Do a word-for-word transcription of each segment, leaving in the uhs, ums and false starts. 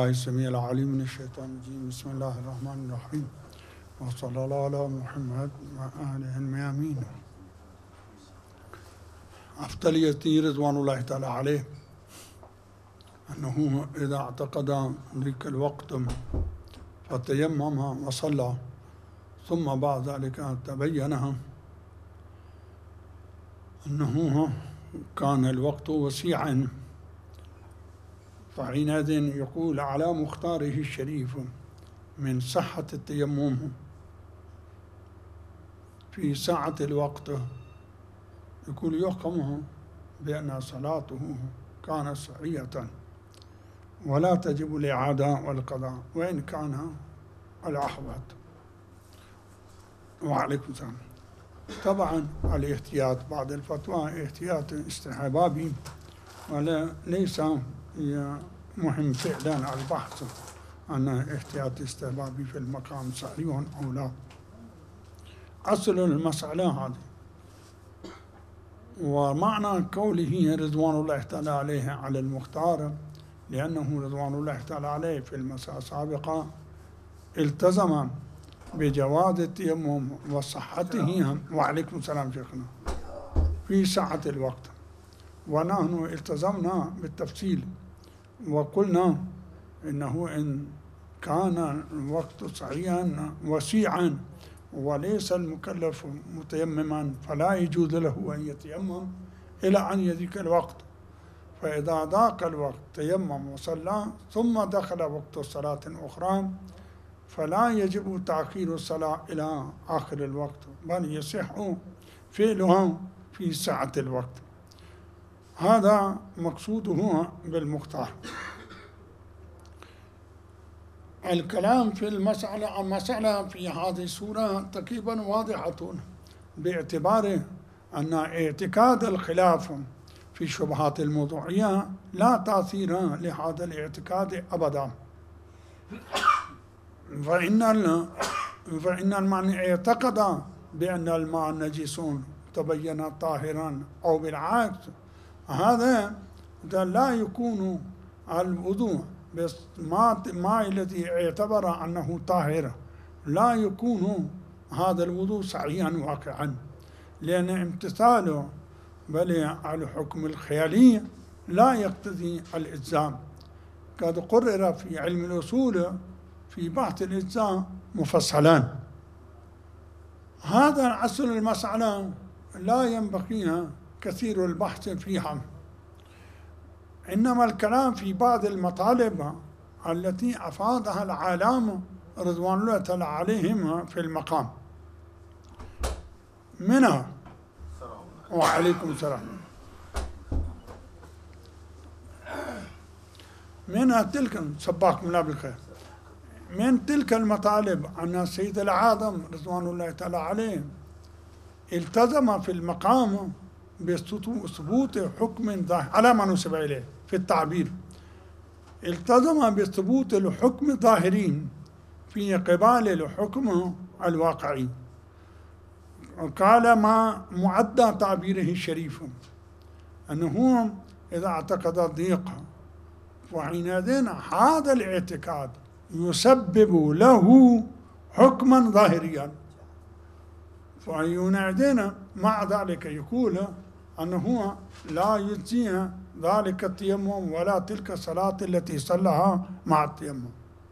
بالله السميع العليم من الشيطان الرجيم. بسم الله الرحمن الرحيم، وصلى الله على محمد وآله الميامين. أفضليته رضوان الله تعالى عليه أنه إذا اعتقد ذلك الوقت فتيمم وصلى، ثم بعد ذلك تبين أنه كان الوقت وسيعا، فحينئذ يقول على مختاره الشريف من صحة التيمم في ساعة الوقت، يقول يحكم بأن صلاته كانت صحيحة ولا تجب الإعادة والقضاء وإن كان الأحوط. وعليكم السلام. طبعا الاحتياط بعد الفتوى احتياط استحبابي، ولا ليس مهم فعلا البحث عن احتياط استحبابي في المقام صحيح أو لا. أصل المسألة هذه، ومعنى قوله رضوان الله تعالى عليه على المختار لأنه رضوان الله تعالى عليه في المسألة السابقة التزم بجواز التيمم وصحته. وعليكم السلام شيخنا. في ساعة الوقت، ونحن التزمنا بالتفصيل وقلنا إنه إن كان الوقت صحيحا وسيعا وليس المكلف متيمما فلا يجوز له أن يتيمم إلى أن يضيق الوقت، فإذا ضاق الوقت تيمم وصلى ثم دخل وقت صلاة أخرى فلا يجب تأخير الصلاة إلى آخر الوقت، بل يصح فعلها في ساعة الوقت. هذا مقصوده بالمختار. الكلام في المسألة المسألة في هذه السورة تقريبا واضحة، باعتبار أن اعتقاد الخلاف في الشبهات الموضوعية لا تأثير لهذا الاعتقاد أبدا. فإن فإن المعنى اعتقد بأن الماء نجس تبين طاهرا أو بالعكس، هذا لا يكون الوضوء بالماء الذي اعتبر أنه طاهر، لا يكون هذا الوضوء صحيحا واقعا، لأن امتثاله بل الحكم الخيالي لا يقتضي الإلزام. قد قرر في علم الأصول في بحث الإجزاء مفصلا. هذا أصل المسألة لا ينبغي كثير البحث فيها، إنما الكلام في بعض المطالب التي أفادها العالم رضوان الله تعالى عليهم في المقام. منها وعليكم السلام منها تلك سباكم الله بالخير من تلك المطالب أن السيد العاظم رضوان الله تعالى عليه التزم في المقام بثبوت حكم ظاهر على ما نسب إليه في التعبير، التزم بثبوت الحكم ظاهرين في قبال الحكم الواقعي. قال ما معدى تعبيره الشريف أنه إذا اعتقد الضيق وحينئذ هذا الاعتقاد يسبب له حكما ظاهريا، فينادينا مع ذلك يقول أنه لا يجزي ذلك التيمم ولا تلك الصلاة التي صلىها مع التيمم.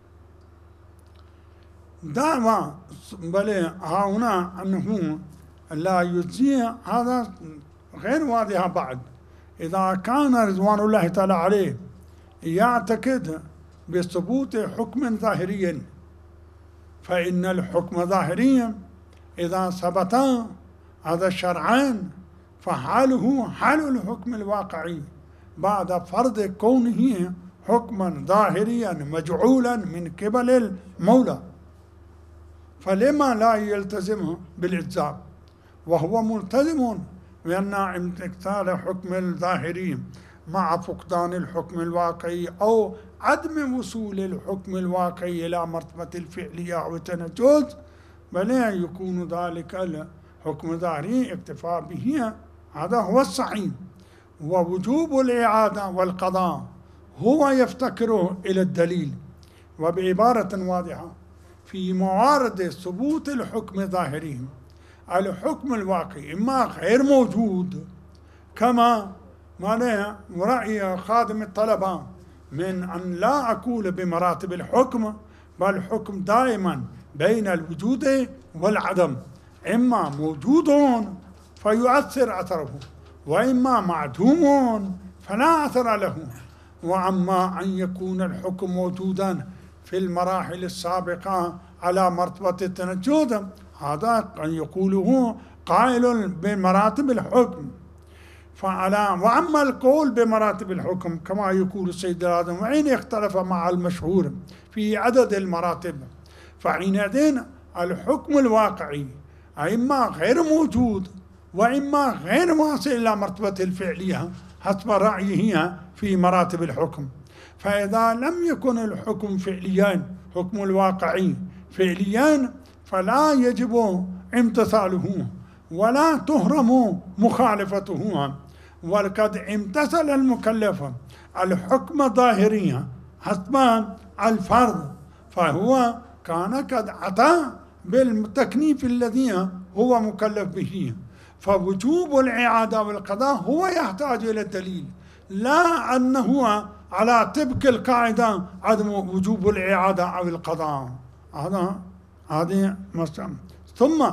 دعوى بل ها هنا أنه لا يجزي هذا غير واضح بعد. إذا كان رضوان الله تعالى عليه يعتقد بثبوت حكم ظاهري، فإن الحكم ظاهري إذا ثبت هذا الشرعان فحاله حال الحكم الواقعي بعد فرض كونه حكما ظاهريا مجعولا من قبل المولى، فلما لا يلتزم بالإجزاء وهو ملتزم بأن امتثال حكم الظاهري مع فقدان الحكم الواقعي أو عدم وصول الحكم الواقعي إلى مرتبة الفعلية أو التنجز، بل يكون ذلك الحكم الظاهري اكتفاء به، هذا هو الصحيح. ووجوب الإعادة والقضاء هو يفتكر إلى الدليل وبعبارة واضحة في موارد ثبوت الحكم ظاهري الحكم الواقعي إما غير موجود كما معناها رأي خادم الطلبة من أن لا أقول بمراتب الحكم، بل الحكم دائما بين الوجود والعدم، إما موجود فيؤثر أثره وإما معدوم فلا أثر له. وأما أن يكون الحكم موجودا في المراحل السابقة على مرتبة التنجد هذا قد يقوله قائل بمراتب الحكم. فعلى وأما القول بمراتب الحكم كما يقول السيد الآدم وإن اختلف مع المشهور في عدد المراتب، فحينئذ الحكم الواقعي إما غير موجود وإما غير واصل إلى مرتبة الفعلية حسب رأيه في مراتب الحكم. فإذا لم يكن الحكم فعليا حكم الواقعي فعليا فلا يجب امتثاله ولا تهرم مخالفته. ولقد امتثل المكلف الحكم ظاهريا حسب الفرض فهو كان قد أتى بالتكليف الذي هو مكلف به، فوجوب الإعادة والقضاء هو يحتاج إلى الدليل، لا أنه على طبق القاعدة عدم وجوب الإعادة أو القضاء. هذا هذه مسألة. ثم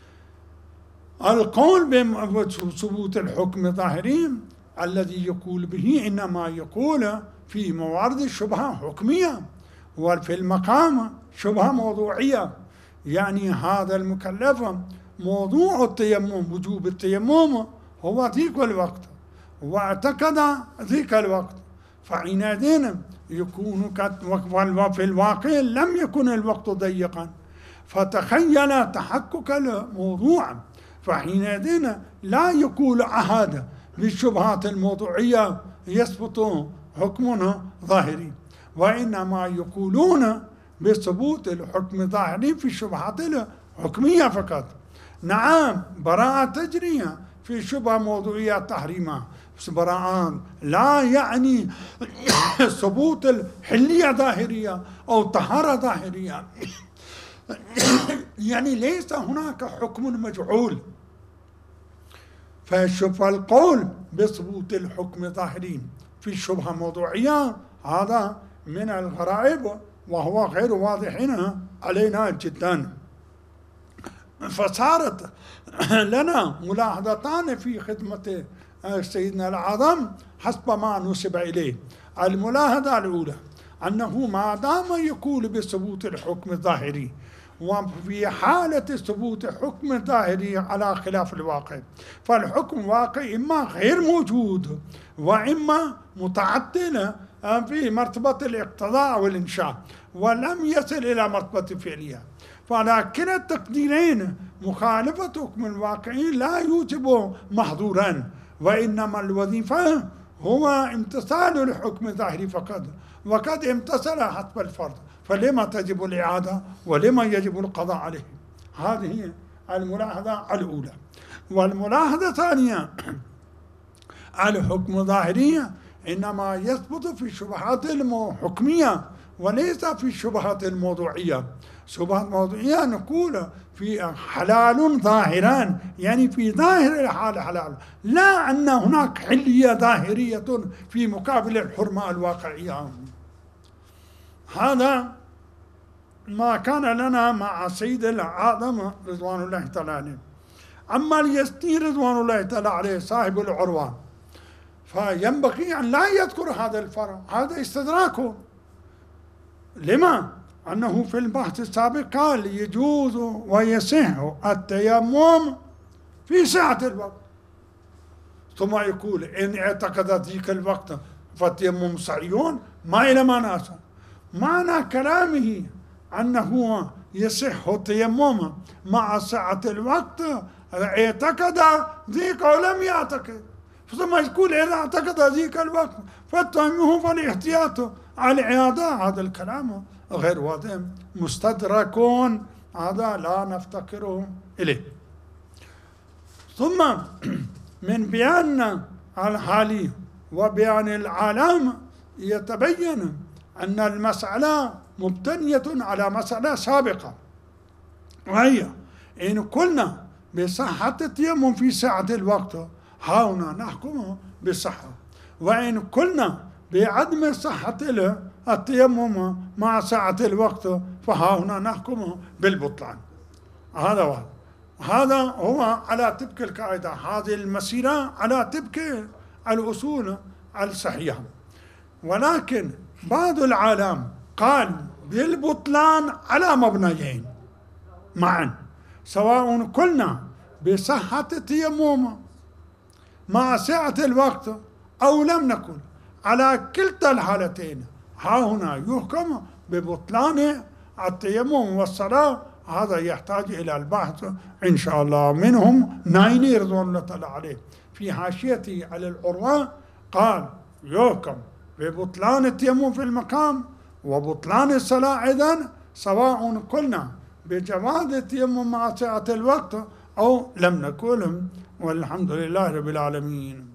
القول بثبوت الحكم ظاهري الذي يقول به إنما يقول في موارد الشبهة حكمية وفي المقام شبهة موضوعية، يعني هذا المكلف موضوع التيمم وجوب التيمم هو ذيك الوقت واعتقد ذيك الوقت، فحينئذ يكون في الواقع لم يكن الوقت ضيقا فتخيل تحقق الموضوع، فحينئذ لا يقول أحد بالشبهات الموضوعية يثبت حكم ظاهري، وإنما يقولون بثبوت الحكم الظاهري في الشبهات الحكمية فقط. نعم براءة تجري في شبهة موضوعية تحريمها، بس براءة لا يعني ثبوت الحلية ظاهرية أو طهارة ظاهرية. يعني ليس هناك حكم مجعول. فالقول بثبوت الحكم ظاهري في الشبهة موضوعية هذا من الغرائب وهو غير واضح علينا جدا. فصارت لنا ملاحظتان في خدمة سيدنا الأعظم حسب ما نسب إليه. الملاحظة الأولى أنه ما دام يقول بثبوت الحكم الظاهري وفي حالة ثبوت حكم ظاهري على خلاف الواقع، فالحكم الواقعي إما غير موجود وإما متعدل في مرتبة الاقتضاء والإنشاء ولم يصل إلى مرتبة الفعلية، فعلى كلا التقديرين مخالفة حكم الواقعي لا يوجب محظورا، وإنما الوظيفة هو امتثال الحكم الظاهري فقط، وقد امتثل حسب الفرض، فلما تجب الإعادة ولما يجب القضاء عليه. هذه الملاحظة الأولى. والملاحظة الثانية الحكم الظاهري إنما يثبت في الشبهات الحكمية وليس في الشبهات الموضوعية. شبهات موضوعية نقول في حلال ظاهران، يعني في ظاهر الحال حلال، لا أن هناك حلية ظاهرية في مقابل الحرمة الواقعية. هذا ما كان لنا مع سيد الأعظم رضوان الله تعالى عليه. أما اليزني رضوان الله تعالى عليه صاحب العروة فينبغي أن لا يذكر هذا الفرع، هذا استدراكه. لما؟ أنه في البحث السابق قال يجوز ويصح التيمم في ساعة الوقت، ثم يقول إن اعتقد ذيك الوقت فالتيمم صحيح ما إلى ما ناسا. معنى كلامه أنه يصح التيمم مع ساعة الوقت اعتقد ذيك ولم يعتقد، ثم يقول إذا اعتقد ذيك الوقت فالتيمم فالاحتياط على الإعادة. هذا الكلام غير واضح مستدرك، هذا لا نفتقر إليه. ثم من بيان الحالي وبيان العالم يتبين أن المسألة مبتنية على مسألة سابقة، وهي إن قلنا بصحة التيمم في سعة الوقت هنا نحكم بالصحة، وإن قلنا بعدم صحة التيمم مع سعة الوقت فهنا نحكم بالبطلان. هذا هو هذا هو على تلك القاعدة، هذه المسيرة على تلك الأصول الصحيحة. ولكن بعض العالم قال بالبطلان على مبنيين معا، سواء قلنا بصحة التيمم مع سعة الوقت أو لم نقل، على كلتا الحالتين ها هنا يحكم ببطلان التيمم والصلاة. هذا يحتاج إلى البحث إن شاء الله. منهم نايني رضوان الله تعالى عليه في حاشيته على العروة قال يحكم ببطلان التيمم في المقام وبطلان الصلاة أيضا، سواء قلنا بجواز التيمم مع سعة الوقت أو لم نقل. والحمد لله رب العالمين.